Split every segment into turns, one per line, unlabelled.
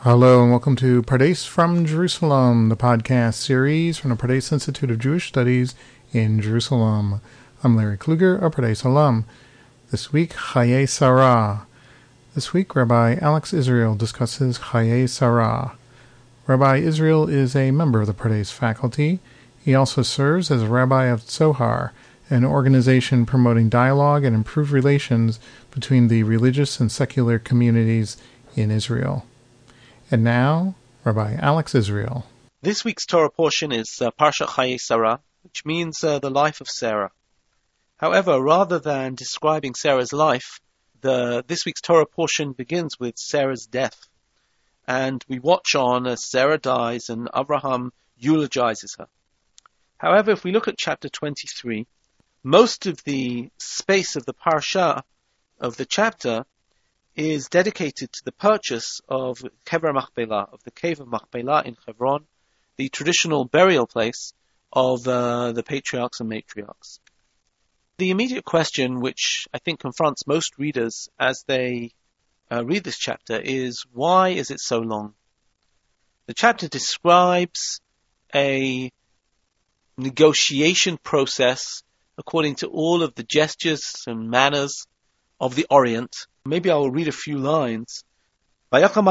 Hello and welcome to Pardes from Jerusalem, the podcast series from the Pardes Institute of Jewish Studies in Jerusalem. I'm Larry Kluger, a Pardes alum. This week, Chayei Sarah. This week, Rabbi Alex Israel discusses Chayei Sarah. Rabbi Israel is a member of the Pardes faculty. He also serves as a rabbi of Tzohar, an organization promoting dialogue and improved relations between the religious and secular communities in Israel. And now, Rabbi Alex Israel.
This week's Torah portion is Parshat Chayei Sarah, which means the life of Sarah. However, rather than describing Sarah's life, this week's Torah portion begins with Sarah's death. And we watch on as Sarah dies and Abraham eulogizes her. However, if we look at chapter 23, most of the space of the parsha of the chapter is dedicated to the purchase of Kever Machpelah, of the cave of Machpelah in Hebron, the traditional burial place of the patriarchs and matriarchs. The immediate question, which I think confronts most readers as they read this chapter, is why is it so long? The chapter describes a negotiation process according to all of the gestures and manners of the Orient. Maybe I will read a few lines. Abraham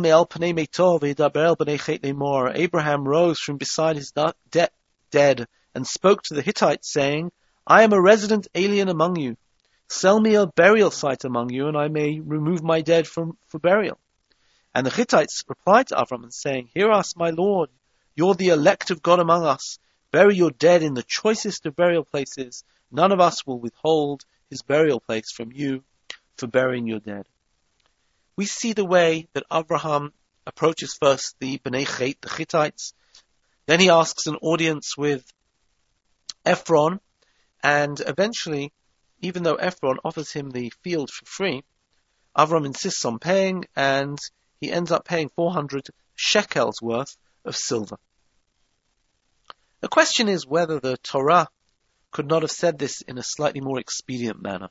rose from beside his dead and spoke to the Hittites, saying, I am a resident alien among you. Sell me a burial site among you, and I may remove my dead for burial. And the Hittites replied to Avram, saying, Hear us, my Lord, you're the elect of God among us. Bury your dead in the choicest of burial places. None of us will withhold his burial place from you for burying your dead. We see the way that Abraham approaches first the Bnei Chet, the Hittites. Then he asks an audience with Ephron, and eventually, even though Ephron offers him the field for free, Avram insists on paying, and he ends up paying 400 shekels worth of silver. The question is whether the Torah could not have said this in a slightly more expedient manner.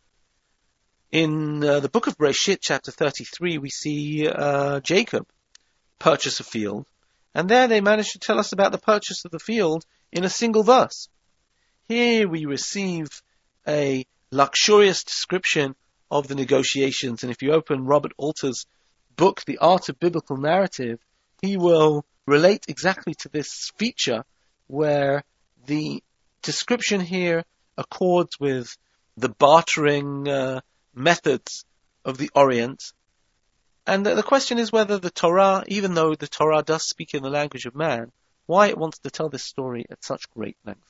In the book of Bereshit, chapter 33, we see Jacob purchase a field, and there they manage to tell us about the purchase of the field in a single verse. Here we receive a luxurious description of the negotiations, and if you open Robert Alter's book, The Art of Biblical Narrative, he will relate exactly to this feature where the description here accords with the bartering methods of the Orient. And the question is whether the Torah, even though the Torah does speak in the language of man, why it wants to tell this story at such great length.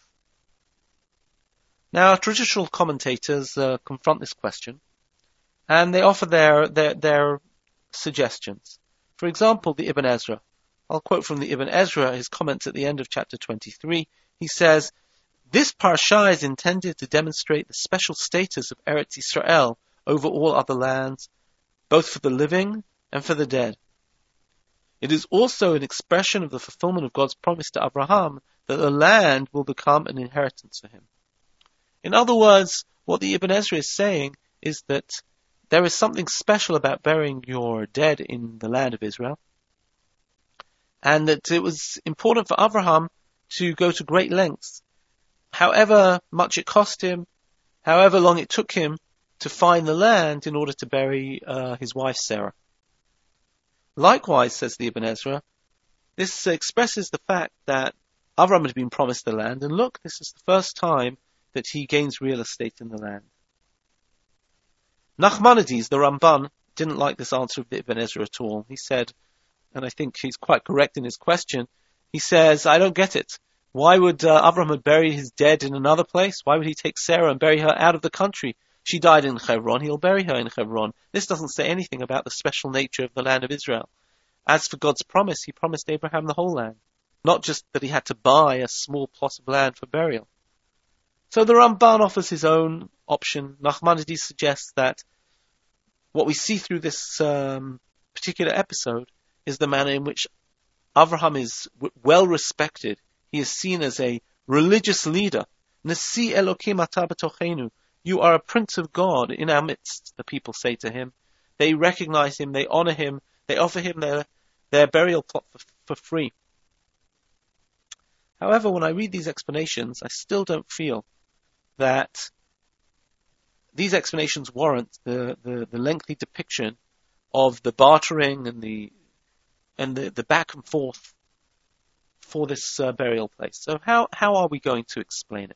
Now, traditional commentators confront this question, and they offer their suggestions. For example, the Ibn Ezra. I'll quote from the Ibn Ezra, his comments at the end of chapter 23. He says, This parsha is intended to demonstrate the special status of Eretz Yisrael over all other lands, both for the living and for the dead. It is also an expression of the fulfillment of God's promise to Abraham that the land will become an inheritance for him. In other words, what the Ibn Ezra is saying is that there is something special about burying your dead in the land of Israel, and that it was important for Abraham to go to great lengths, however much it cost him, however long it took him to find the land in order to bury his wife Sarah. Likewise, says the Ibn Ezra, this expresses the fact that Abraham had been promised the land, and look, this is the first time that he gains real estate in the land. Nachmanides, the Ramban, didn't like this answer of the Ibn Ezra at all. He said, and I think he's quite correct in his question, he says, I don't get it. Why would Abraham have buried his dead in another place? Why would he take Sarah and bury her out of the country? She died in Hebron, he'll bury her in Hebron. This doesn't say anything about the special nature of the land of Israel. As for God's promise, he promised Abraham the whole land, not just that he had to buy a small plot of land for burial. So the Ramban offers his own option. Nachmanides suggests that what we see through this particular episode is the manner in which Abraham is well respected. He is seen as a religious leader. Nasi Elokim ata b'tochenu. You are a prince of God in our midst, the people say to him. They recognize him, they honor him, they offer him their their burial plot for free. However, when I read these explanations, I still don't feel that these explanations warrant the lengthy depiction of the bartering and the back and forth for this burial place. So how are we going to explain it?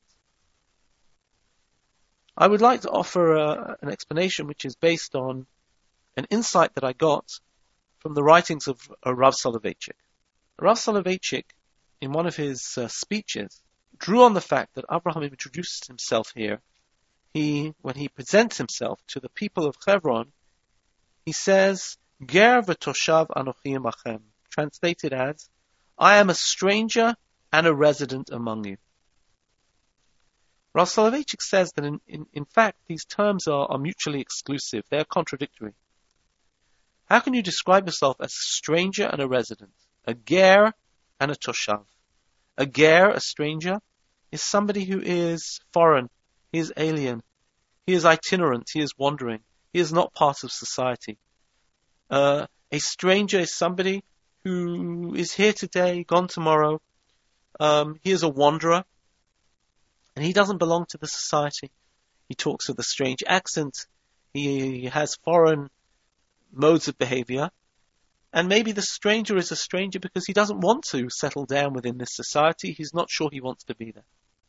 I would like to offer an explanation which is based on an insight that I got from the writings of Rav Soloveitchik. Rav Soloveitchik, in one of his speeches, drew on the fact that Abraham introduced himself here. When he presents himself to the people of Hebron, he says, Ger v'toshav anochi imachem, translated as, I am a stranger and a resident among you. Rav Soloveitchik says that in fact these terms are mutually exclusive. They are contradictory. How can you describe yourself as a stranger and a resident? A ger and a toshav. A ger, a stranger, is somebody who is foreign. He is alien. He is itinerant. He is wandering. He is not part of society. A stranger is somebody who is here today, gone tomorrow. He is a wanderer. And he doesn't belong to the society. He talks with a strange accent. He has foreign modes of behavior. And maybe the stranger is a stranger because he doesn't want to settle down within this society. He's not sure he wants to be there.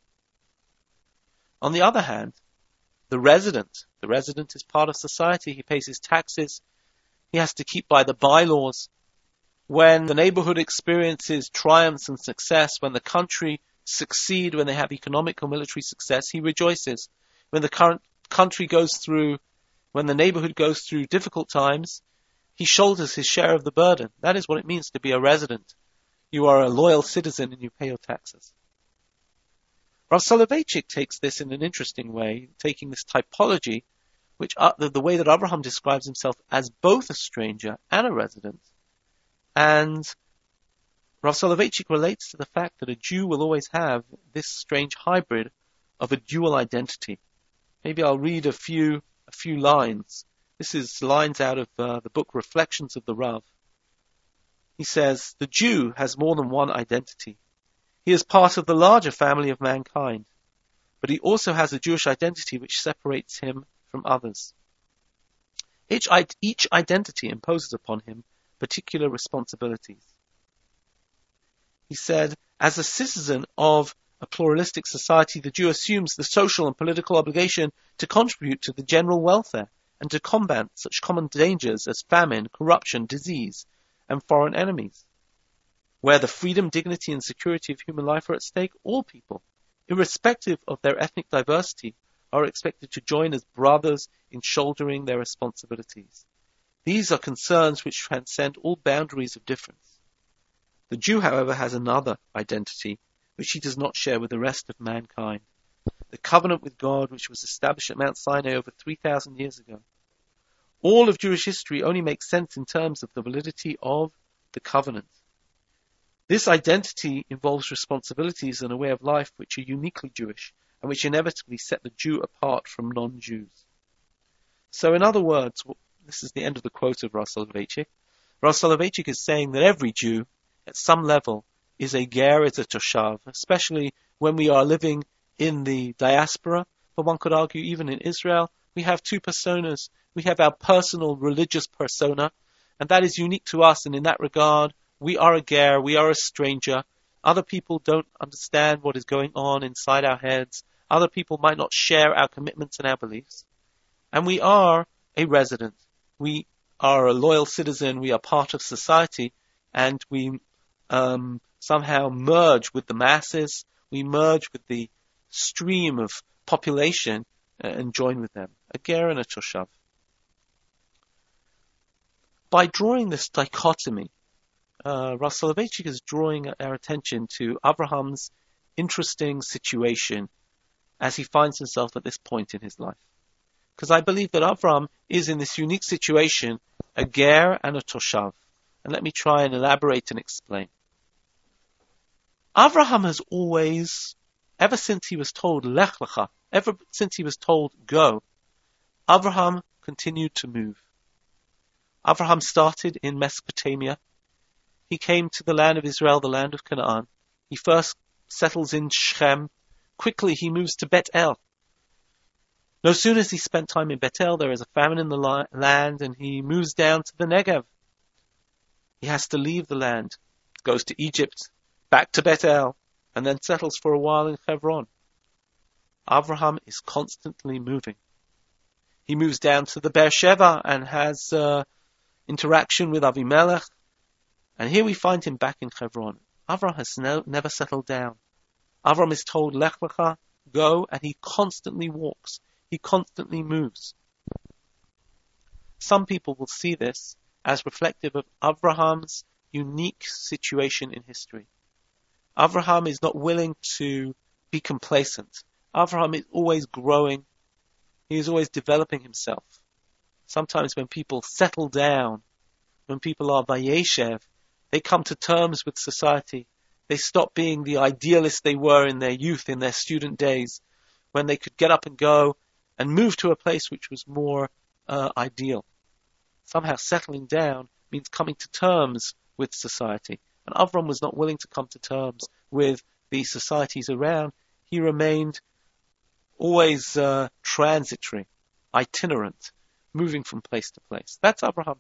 On the other hand, the resident is part of society. He pays his taxes. He has to keep by the bylaws. When the neighborhood experiences triumphs and success, when the country succeed, when they have economic or military success, he rejoices. When the when the neighborhood goes through difficult times, he shoulders his share of the burden. That is what it means to be a resident. You are a loyal citizen and you pay your taxes. Rav Soloveitchik takes this in an interesting way, taking this typology, which the way that Abraham describes himself as both a stranger and a resident. And Rav Soloveitchik relates to the fact that a Jew will always have this strange hybrid of a dual identity. Maybe I'll read a few lines. This is lines out of the book Reflections of the Rav. He says, the Jew has more than one identity. He is part of the larger family of mankind, but he also has a Jewish identity which separates him from others. Each identity imposes upon him particular responsibilities. He said, as a citizen of a pluralistic society, the Jew assumes the social and political obligation to contribute to the general welfare and to combat such common dangers as famine, corruption, disease, and foreign enemies. Where the freedom, dignity, and security of human life are at stake, all people, irrespective of their ethnic diversity, are expected to join as brothers in shouldering their responsibilities. These are concerns which transcend all boundaries of difference. The Jew, however, has another identity, which he does not share with the rest of mankind. The covenant with God, which was established at Mount Sinai over 3,000 years ago. All of Jewish history only makes sense in terms of the validity of the covenant. This identity involves responsibilities and a way of life which are uniquely Jewish and which inevitably set the Jew apart from non-Jews. So in other words, this is the end of the quote of Rav Soloveitchik. Rav Soloveitchik is saying that every Jew, at some level, is a ger, is a toshav, especially when we are living in the diaspora. But one could argue even in Israel, we have two personas. We have our personal religious persona, and that is unique to us, and in that regard, we are a ger, we are a stranger. Other people don't understand what is going on inside our heads. Other people might not share our commitments and our beliefs. And we are a resident. We are a loyal citizen. We are part of society. And we somehow merge with the masses. We merge with the stream of population and join with them. A ger and a toshav. By drawing this dichotomy, Rav Soloveitchik is drawing our attention to Abraham's interesting situation as he finds himself at this point in his life. Because I believe that Abraham is in this unique situation, a ger and a toshav. And let me try and elaborate and explain. Abraham has always, ever since he was told, Lech Lecha, ever since he was told, go, Abraham continued to move. Abraham started in Mesopotamia. he came to the land of Israel, the land of Canaan. He first settles in Shechem. Quickly he moves to Bet El. No sooner as he spent time in Bet El, there is a famine in the land, and he moves down to the Negev. He has to leave the land, goes to Egypt, back to Bet El, and then settles for a while in Hebron. Avraham is constantly moving. He moves down to the Beersheba and has interaction with Avimelech. And here we find him back in Hebron. Avraham has never settled down. Avraham is told, Lech Lecha, go, and he constantly walks. He constantly moves. Some people will see this as reflective of Abraham's unique situation in history. Avraham is not willing to be complacent. Avraham is always growing. He is always developing himself. Sometimes when people settle down, when people are vayeshev, they come to terms with society. They stop being the idealists they were in their youth, in their student days, when they could get up and go and move to a place which was more ideal. Somehow settling down means coming to terms with society. And Avram was not willing to come to terms with the societies around. He remained always transitory, itinerant, moving from place to place. That's Abraham.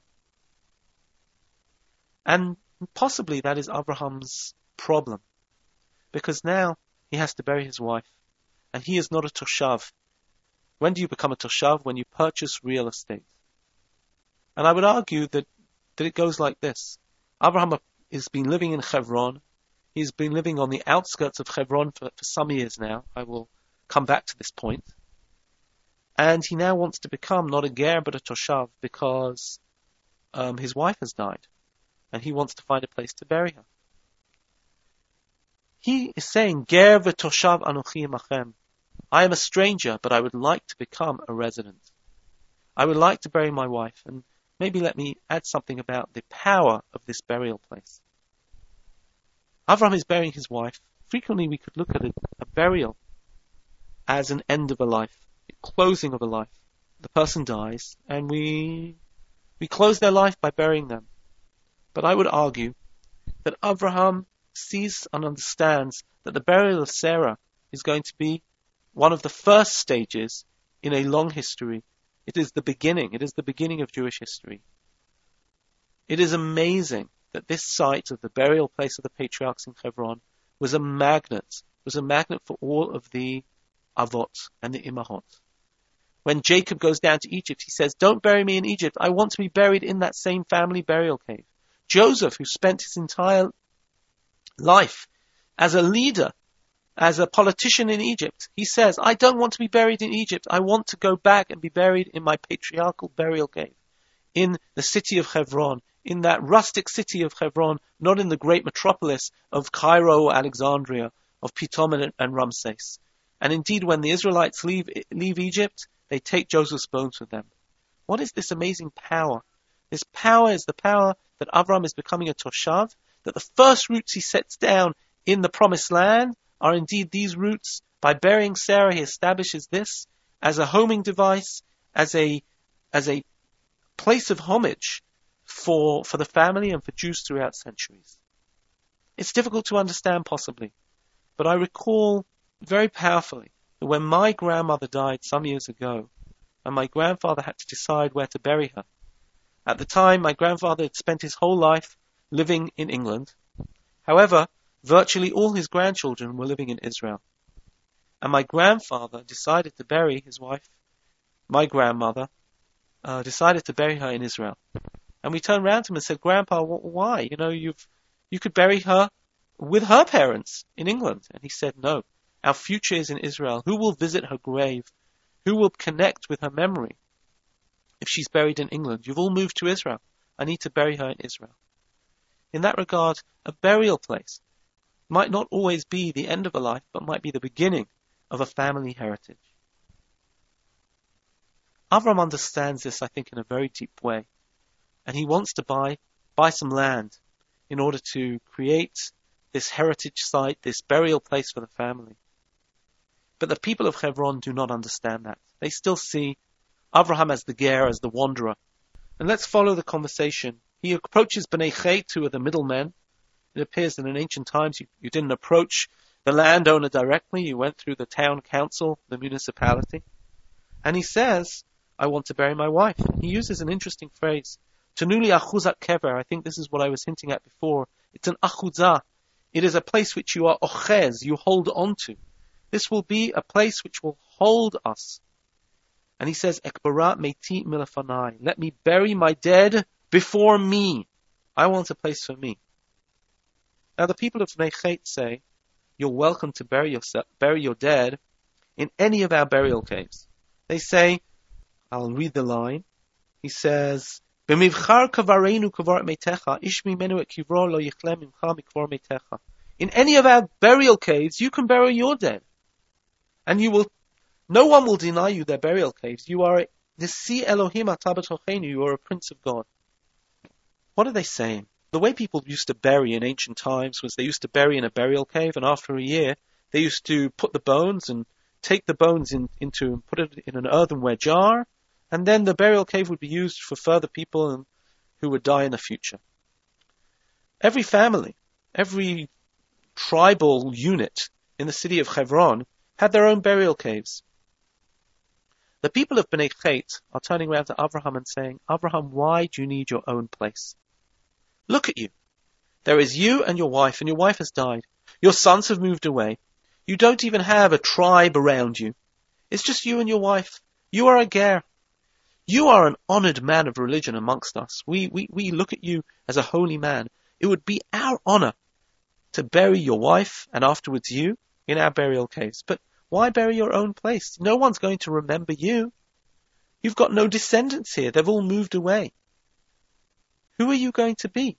And possibly that is Abraham's problem. Because now he has to bury his wife. And he is not a toshav. When do you become a toshav? When you purchase real estate. And I would argue that it goes like this. Abraham has been living in Hebron. He's been living on the outskirts of Hebron for some years now. I will come back to this point. And he now wants to become not a ger but a toshav because his wife has died. And he wants to find a place to bury her. He is saying, ger v'toshav anochi imachem. I am a stranger, but I would like to become a resident. I would like to bury my wife, and maybe let me add something about the power of this burial place. Avram is burying his wife. Frequently we could look at a burial as an end of a life, a closing of a life. The person dies, and we close their life by burying them. But I would argue that Avraham sees and understands that the burial of Sarah is going to be one of the first stages in a long history. It is the beginning. It is the beginning of Jewish history. It is amazing that this site of the burial place of the patriarchs in Hebron was a magnet for all of the avot and the imahot. When Jacob goes down to Egypt, he says, don't bury me in Egypt. I want to be buried in that same family burial cave. Joseph, who spent his entire life as a leader, as a politician in Egypt, he says, I don't want to be buried in Egypt. I want to go back and be buried in my patriarchal burial cave, in the city of Hebron, in that rustic city of Hebron, not in the great metropolis of Cairo or Alexandria, of Pitom and Ramses. And indeed, when the Israelites leave Egypt, they take Joseph's bones with them. What is this amazing power? This power is the power that Avram is becoming a toshav, that the first roots he sets down in the promised land are indeed these roots. By burying Sarah, he establishes this as a homing device, as a place of homage for the family and for Jews throughout centuries. It's difficult to understand possibly, but I recall very powerfully that when my grandmother died some years ago, and my grandfather had to decide where to bury her. At the time, my grandfather had spent his whole life living in England. However, virtually all his grandchildren were living in Israel. And my grandfather decided to bury his wife, my grandmother, decided to bury her in Israel. And we turned around to him and said, Grandpa, why? You could bury her with her parents in England. And he said, no, our future is in Israel. Who will visit her grave? Who will connect with her memory if she's buried in England? You've all moved to Israel. I need to bury her in Israel. In that regard, a burial place might not always be the end of a life, but might be the beginning of a family heritage. Avram understands this, I think, in a very deep way. And he wants to buy some land in order to create this heritage site, this burial place for the family. But the people of Hebron do not understand that. They still see Avraham as the ger, as the wanderer. And let's follow the conversation. He approaches Bnei Chet, who are the middlemen, It appears that in ancient times you didn't approach the landowner directly. You went through the town council, the municipality. And he says, I want to bury my wife. He uses an interesting phrase. Tanuli achuzat kever. I think this is what I was hinting at before. It's an achuzah. It is a place which you are ochez, you hold on to. This will be a place which will hold us. And he says, Ekbara meiti milafanai. Let me bury my dead before me. I want a place for me. Now the people of Bnei Chet say, you're welcome to bury your dead in any of our burial caves. They say, I'll read the line. He says, B'mivchar kavareinu kavar meitecha, ish mimenu et kivro lo yichlem mimcha mikvor meitecha. In any of our burial caves, you can bury your dead. And no one will deny you their burial caves. You are Nisi Elohim ata b'tochenu, you are a prince of God. What are they saying? The way people used to bury in ancient times was they used to bury in a burial cave, and after a year, they used to put the bones and take the bones into and put it in an earthenware jar, and then the burial cave would be used for further people who would die in the future. Every family, every tribal unit in the city of Hebron had their own burial caves. The people of Bnei Chet are turning around to Abraham and saying, Abraham, why do you need your own place? Look at you. There is you and your wife has died. Your sons have moved away. You don't even have a tribe around you. It's just you and your wife. You are a ger. You are an honored man of religion amongst us. We look at you as a holy man. It would be our honor to bury your wife and afterwards you in our burial caves. But why bury your own place? No one's going to remember you. You've got no descendants here. They've all moved away. Who are you going to be?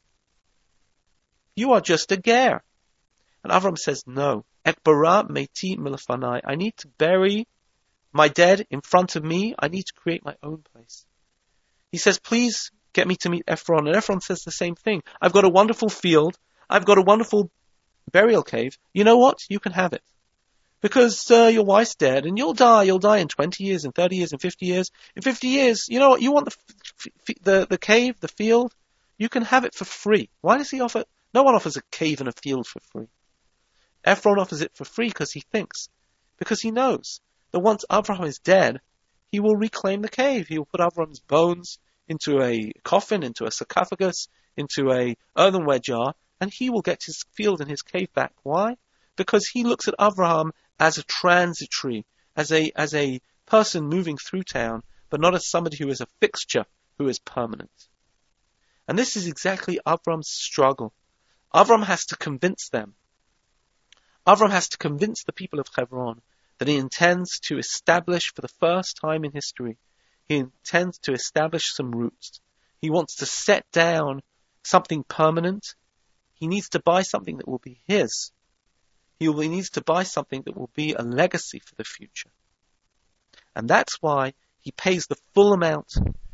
You are just a ger. And Avram says, no. Ekbara meiti milafanai. I need to bury my dead in front of me. I need to create my own place. He says, please get me to meet Ephron. And Ephron says the same thing. I've got a wonderful field. I've got a wonderful burial cave. You know what? You can have it. Because your wife's dead and you'll die. You'll die in 20 years, in 30 years, in 50 years. In 50 years, you know what? You want the cave, the field? You can have it for free. Why does he offer? No one offers a cave and a field for free. Ephron offers it for free because he knows that once Abraham is dead, he will reclaim the cave. He will put Abraham's bones into a coffin, into a sarcophagus, into a earthenware jar, and he will get his field and his cave back. Why? Because he looks at Abraham as a transitory, as a person moving through town, but not as somebody who is a fixture, who is permanent. And this is exactly Avram's struggle. Avram has to convince them. Avram has to convince the people of Hebron that he intends to establish, for the first time in history, he intends to establish some roots. He wants to set down something permanent. He needs to buy something that will be his. He needs to buy something that will be a legacy for the future. And that's why he pays the full amount.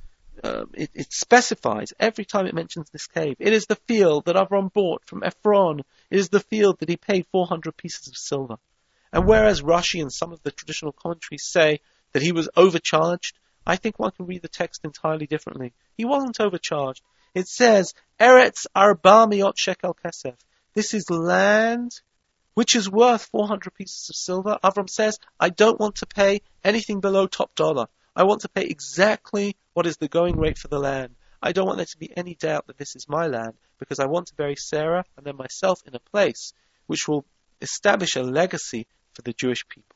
It specifies every time it mentions this cave. It is the field that Avram bought from Ephron. It is the field that he paid 400 pieces of silver. And whereas Rashi and some of the traditional commentaries say that he was overcharged, I think one can read the text entirely differently. He wasn't overcharged. It says, Eretz arba miot shekel kesef. This is land which is worth 400 pieces of silver. Avram says, I don't want to pay anything below top dollar. I want to pay exactly what is the going rate for the land. I don't want there to be any doubt that this is my land, because I want to bury Sarah and then myself in a place which will establish a legacy for the Jewish people.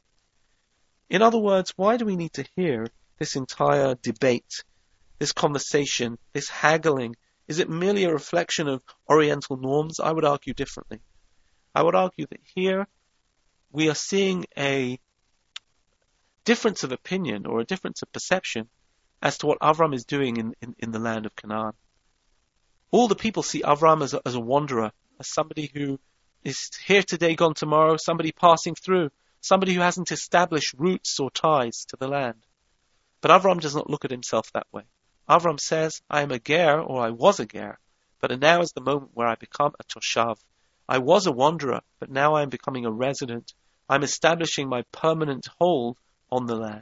In other words, why do we need to hear this entire debate, this conversation, this haggling? Is it merely a reflection of Oriental norms? I would argue differently. I would argue that here we are seeing a difference of opinion or a difference of perception as to what Avram is doing in the land of Canaan. All the people see Avram as a wanderer, as somebody who is here today, gone tomorrow, somebody passing through, somebody who hasn't established roots or ties to the land. But Avram does not look at himself that way. Avram says, I am a ger, or I was a ger, but now is the moment where I become a toshav. I was a wanderer, but now I am becoming a resident. I'm establishing my permanent hold on the land.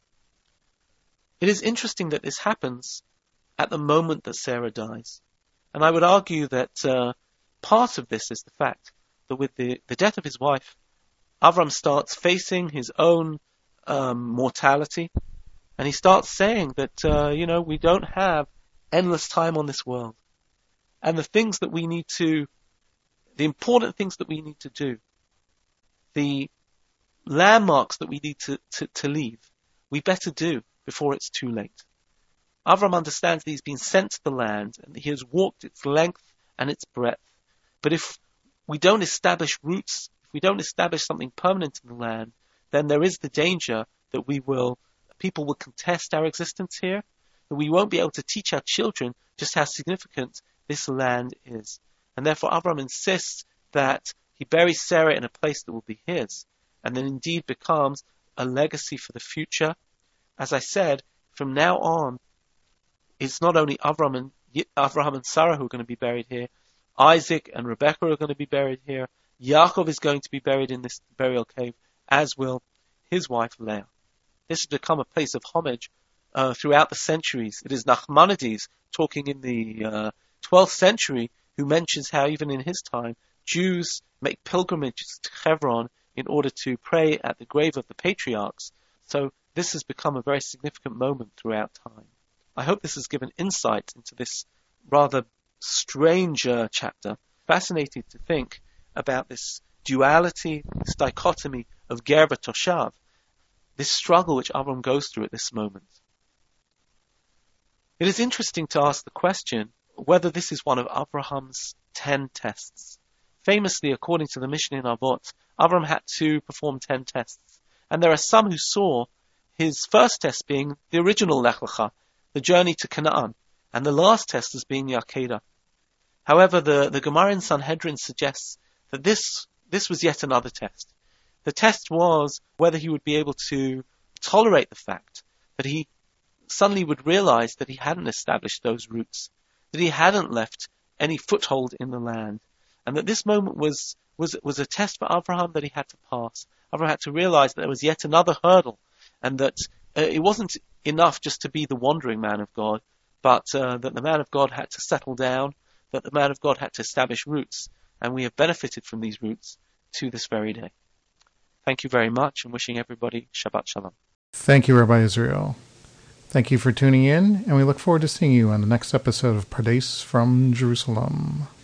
It is interesting that this happens at the moment that Sarah dies. And I would argue that part of this is the fact that with the death of his wife, Avram starts facing his own mortality, and he starts saying that, we don't have endless time on this world. And the important things that we need to do, the landmarks that we need to leave, we better do before it's too late. Avram understands that he's been sent to the land and he has walked its length and its breadth. But if we don't establish roots, if we don't establish something permanent in the land, then there is the danger that people will contest our existence here, that we won't be able to teach our children just how significant this land is. And therefore Avram insists that he buries Sarah in a place that will be his, and then indeed becomes a legacy for the future. As I said, from now on, it's not only Avraham and Sarah who are going to be buried here. Isaac and Rebekah are going to be buried here. Yaakov is going to be buried in this burial cave, as will his wife Leah. This has become a place of homage throughout the centuries. It is Nachmanides, talking in the 12th century, who mentions how even in his time, Jews make pilgrimages to Hebron in order to pray at the grave of the patriarchs. So this has become a very significant moment throughout time. I hope this has given insight into this rather strange chapter. Fascinated to think about this duality, this dichotomy of Ger v'Toshav, this struggle which Avram goes through at this moment. It is interesting to ask the question whether this is one of Abraham's 10 tests. Famously, according to the Mishnah in Avot, Avram had to perform 10 tests. And there are some who saw his first test being the original Lech Lecha, the journey to Canaan, and the last test as being the Akedah. However, the Gemara in Sanhedrin suggests that this was yet another test. The test was whether he would be able to tolerate the fact that he suddenly would realize that he hadn't established those roots, that he hadn't left any foothold in the land, and that this moment was a test for Abraham that he had to pass. Abraham had to realize that there was yet another hurdle, and that it wasn't enough just to be the wandering man of God, but that the man of God had to settle down, that the man of God had to establish roots, and we have benefited from these roots to this very day. Thank you very much, and wishing everybody Shabbat Shalom.
Thank you, Rabbi Israel. Thank you for tuning in, and we look forward to seeing you on the next episode of Pardes from Jerusalem.